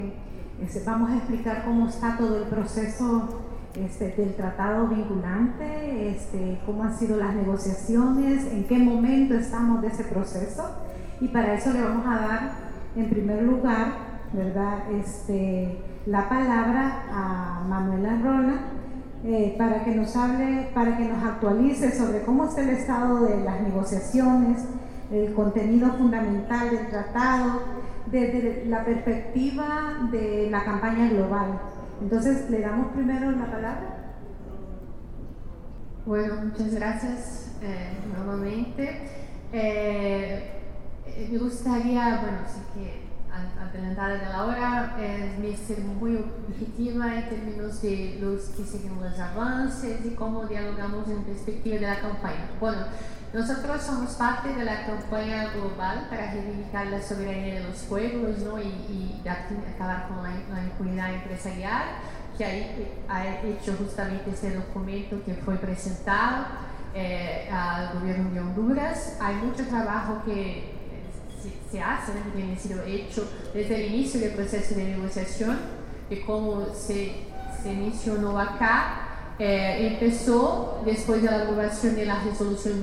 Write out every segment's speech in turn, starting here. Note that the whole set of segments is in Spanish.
Vamos a explicar cómo está todo el proceso del tratado vinculante, cómo han sido las negociaciones, en qué momento estamos de ese proceso, y para eso le vamos a dar en primer lugar, ¿verdad?, la palabra a Manuela Rona para que nos hable, para que nos actualice sobre cómo está el estado de las negociaciones, el contenido fundamental del tratado, desde la perspectiva de la campaña global. Entonces, le damos primero la palabra. Bueno, muchas gracias nuevamente. Me gustaría, bueno, sé que adelantada de la hora, me ser muy objetiva en términos de los que serían los avances y cómo dialogamos en perspectiva de la campaña. Bueno, nosotros somos parte de la campaña global para reivindicar la soberanía de los pueblos, ¿no? y acabar con la impunidad empresarial, que ha hecho justamente este documento que fue presentado al gobierno de Honduras. Hay mucho trabajo que se hace, que tiene sido hecho desde el inicio del proceso de negociación, y como se mencionó acá, empezó después de la aprobación de la resolución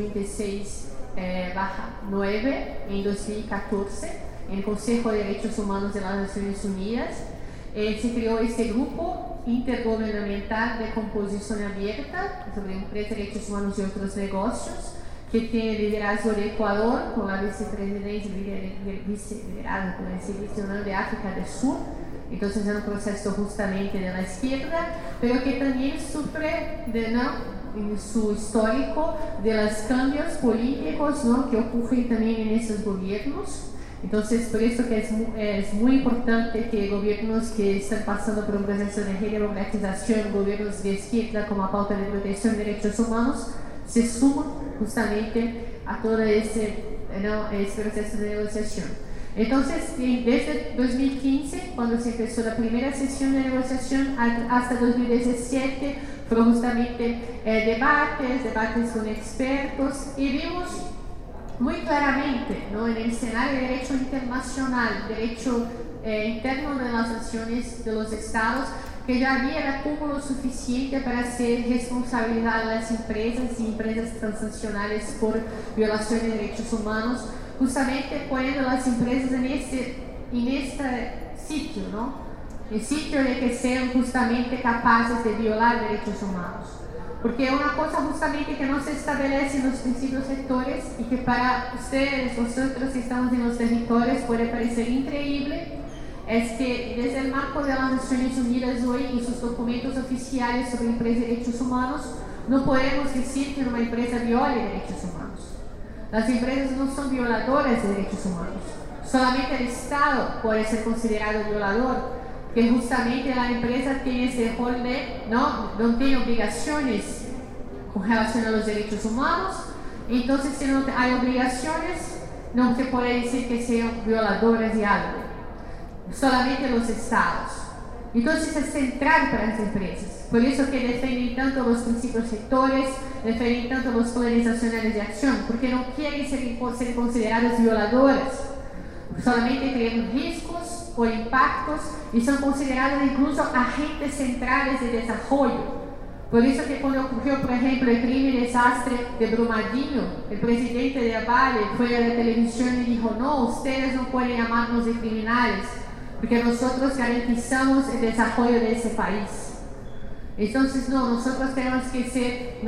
26/9 en 2014 en el Consejo de Derechos Humanos de las Naciones Unidas. Se creó este grupo intergubernamental de composición abierta sobre empresas, derechos humanos y otros negocios, que tiene liderazgo de Ecuador, con la vicepresidencia liderada por el Servicio Nacional de África del Sur. Entonces es un proceso justamente de la izquierda, pero que también sufre en su histórico de los cambios políticos, ¿no?, que ocurren también en esos gobiernos. Entonces, por eso que es muy importante que gobiernos que están pasando por un proceso de redemocratización, gobiernos de izquierda con la pauta de protección de derechos humanos, se suman justamente a todo ese proceso de negociación. Entonces, desde 2015, cuando se empezó la primera sesión de negociación, hasta 2017, fueron justamente debates con expertos, y vimos muy claramente, ¿no?, en el escenario de derecho internacional, derecho interno de las naciones, de los estados, que ya había el acúmulo suficiente para hacer responsabilidad a las empresas y empresas transnacionales por violación de derechos humanos, justamente poniendo las empresas en este sitio, ¿no?, el sitio de que sean justamente capaces de violar derechos humanos. Porque una cosa justamente que no se establece en los principios sectores, y que para ustedes, nosotros que estamos en los territorios, puede parecer increíble, es que desde el marco de las Naciones Unidas hoy, en sus documentos oficiales sobre empresas y derechos humanos, no podemos decir que una empresa viole derechos humanos. Las empresas no son violadoras de derechos humanos. Solamente el Estado puede ser considerado violador, que justamente la empresa tiene ese rol de no tiene obligaciones con relación a los derechos humanos. Entonces, si no hay obligaciones, no se puede decir que sean violadoras de algo. Solamente los estados. Entonces es central para las empresas. Por eso que defienden tanto los principios sectores, defienden tanto los planes nacionales de acción, porque no quieren ser consideradas violadoras. Solamente crean riscos o impactos y son considerados incluso agentes centrales de desarrollo. Por eso que cuando ocurrió, por ejemplo, el crimen y desastre de Brumadinho, el presidente de Vale fue a la televisión y dijo: no, ustedes no pueden llamarnos de criminales, porque nosotros garantizamos el desarrollo de ese país. Entonces, no, nosotros tenemos que ser,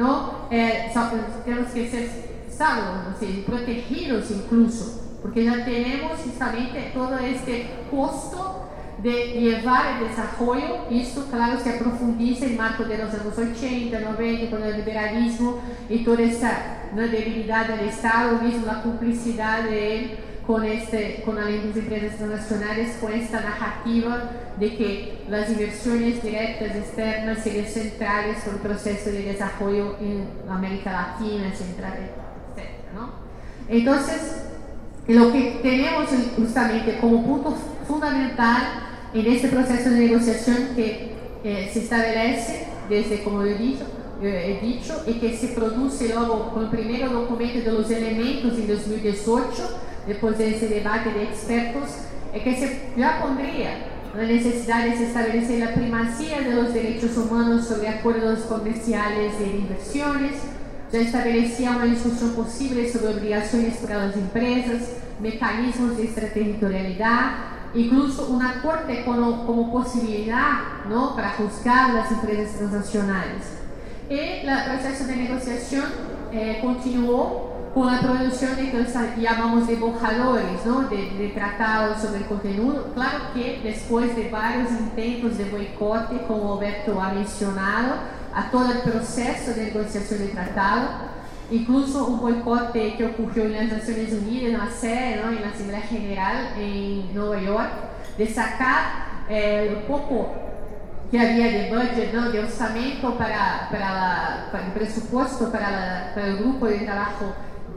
salvos, protegidos incluso, porque ya tenemos justamente todo este costo de llevar el desarrollo. Y esto, claro, se profundiza en el marco de los años 80, 90, con el liberalismo y toda esa debilidad del Estado, mismo la complicidad de él con las empresas transnacionales, con esta narrativa de que las inversiones directas externas serían centrales por el proceso de desarrollo en América Latina, Central, etc., ¿no? Entonces, lo que tenemos justamente como punto fundamental en este proceso de negociación que se establece desde, como he dicho, y que se produce luego con el primer documento de los elementos en 2018, después de ese debate de expertos, es que se ya pondría la necesidad de establecer la primacía de los derechos humanos sobre acuerdos comerciales y de inversiones. Ya establecía una discusión posible sobre obligaciones para las empresas, mecanismos de extraterritorialidad, incluso una corte como posibilidad, ¿no?, para juzgar las empresas transnacionales. Y el proceso de negociación continuó con la producción de lo que llamamos de borradores, ¿no?, de tratados sobre el contenido. Claro que después de varios intentos de boicote, como Alberto ha mencionado, a todo el proceso de negociación de tratado, incluso un boicote que ocurrió en las Naciones Unidas, en la sede, ¿no?, en la Asamblea General en Nueva York, de sacar un poco que había de budget, ¿no?, de orçamento para el presupuesto para el grupo de trabajo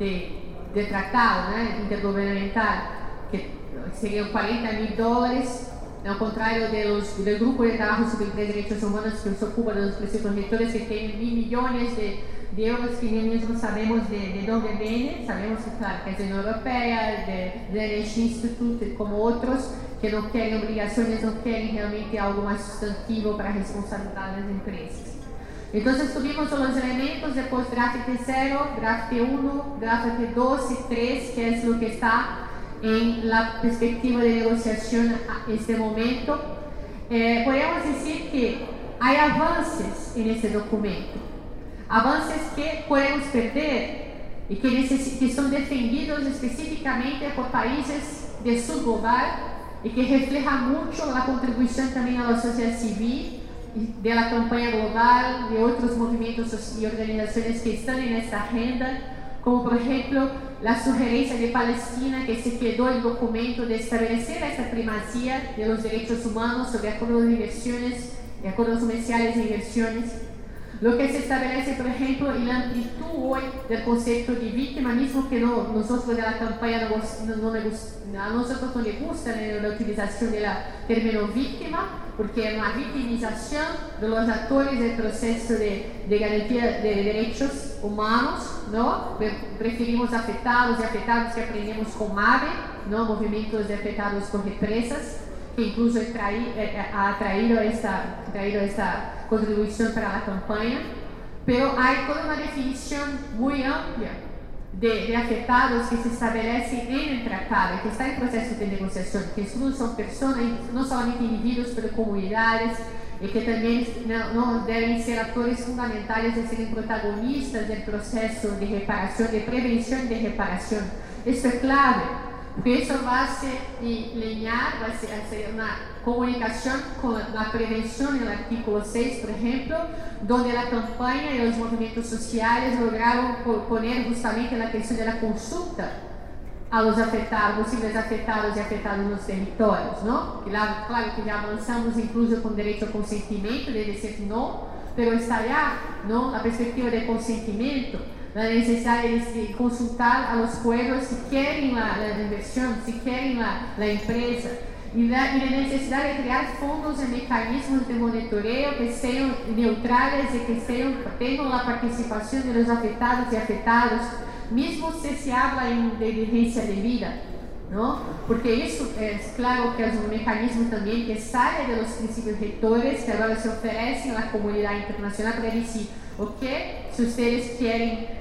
de tratado, ¿no?, intergubernamental, que serían $40.000, ao contrário del grupo de trabajo sobre derechos humanos que se ocupa de los presupuestos rectores, que tienen $1.000 millones de euros que ni mismo sabemos de dónde vienen. Sabemos que, claro, que es de la Unión Europea, del Energy Institute, como otros, que no quieren obligaciones, no quieren realmente algo más sustantivo para responsabilizar las empresas. Entonces tuvimos los elementos, después draft 0, draft 1, draft 2 y 3, que es lo que está en la perspectiva de negociación a este momento. Podemos decir que hay avances en este documento, avances que podemos perder y que son defendidos específicamente por países del sur global y que reflejan mucho la contribución también a la sociedad civil de la campaña global, de otros movimientos y organizaciones que están en esta agenda, como por ejemplo la sugerencia de Palestina, que se quedó el documento de establecer esta primacía de los derechos humanos sobre acuerdos de inversiones, de acuerdos comerciales e inversiones. Lo que se establece, por ejemplo, en la amplitud hoy del concepto de víctima, mismo que nosotros de la campaña a nosotros no le gusta la utilización del término víctima, porque es una victimización de los actores del proceso de garantía de derechos humanos, ¿no? Preferimos afectados y afectados que aprendemos con MAVE, ¿no?, movimientos de afectados por represas, que incluso ha traído esta contribución para la campaña, pero hay toda una definición muy amplia de afectados que se establece en el tratado, que está en proceso de negociación, que incluso son personas, no solamente individuos, pero comunidades, y que también no deben ser actores fundamentales de ser protagonistas del proceso de reparación, de prevención y de reparación. Esto es clave, porque eso va a ser lineal, va a ser una comunicación con la prevención en el artículo 6, por ejemplo, donde la campaña y los movimientos sociales lograron poner justamente la cuestión de la consulta a los afectados, posibles afectados y afectados en los territorios, ¿no? Claro que ya avanzamos incluso con derecho al consentimiento, de decir no, pero está ya, ¿no?, la perspectiva del consentimiento, la necesidad de consultar a los pueblos si quieren la inversión, si quieren la empresa, y la necesidad de crear fondos y mecanismos de monitoreo que sean neutrales y que tengan la participación de los afectados y afectados, mismo si se habla de diligencia de vida, ¿no? Porque eso es claro que es un mecanismo también que sale de los principios rectores que ahora se ofrecen a la comunidad internacional para decir, ok, si ustedes quieren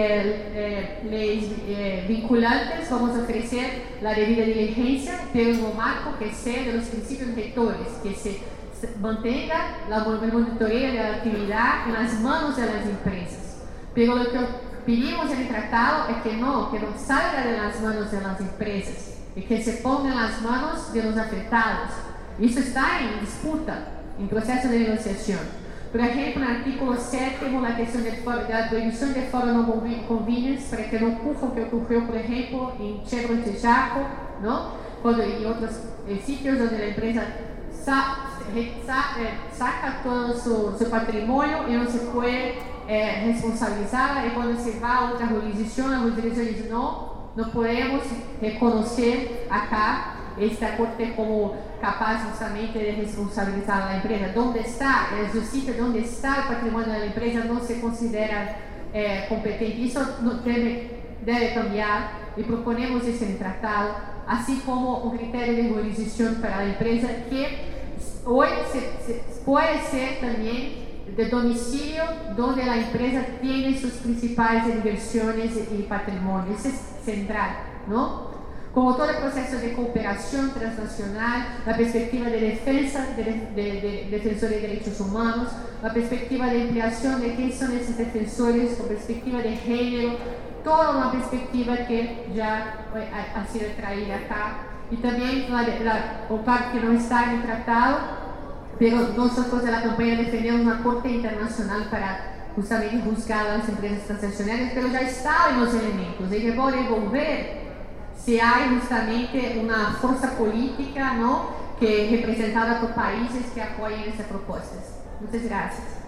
leyes vinculantes, vamos a ofrecer la debida diligencia, pero en un marco que sea de los principios rectores, que se mantenga el monitoreo de la actividad en las manos de las empresas. Pero lo que pedimos en el tratado es que no salga de las manos de las empresas, y que se ponga en las manos de los afectados. Eso está en disputa, en proceso de negociación. Por ejemplo, en el artículo 7, la cuestión de la prohibición de foro no convenience, para que no ocurra lo que ocurrió, por ejemplo, en Chevron de Chaco, ¿no?, y otros sitios donde la empresa saca todo su patrimonio y no se puede responsabilizar, y cuando se va a otra jurisdicción, la jurisdicción dice no podemos reconocer acá esta corte como capaz justamente de responsabilizar a la empresa. ¿Dónde está el sitio donde está el patrimonio de la empresa? No se considera competente. Eso no debe cambiar, y proponemos eso en el tratado. así como un criterio de jurisdicción para la empresa que hoy puede ser también de domicilio donde la empresa tiene sus principales inversiones y patrimonio. Ese es central, ¿no? Como todo el proceso de cooperación transnacional, la perspectiva de defensa de defensores de derechos humanos, la perspectiva de ampliación de quiénes son esos defensores, la perspectiva de género, toda una perspectiva que ya ha sido traída acá. Y también o parte que no está en el tratado, pero nosotros de la campaña defendemos una corte internacional para justamente juzgar a las empresas transnacionales, pero ya estaban los elementos, y debo devolver si hay justamente una fuerza política, ¿no?, que representada por países que apoyen esas propuestas. Muchas gracias.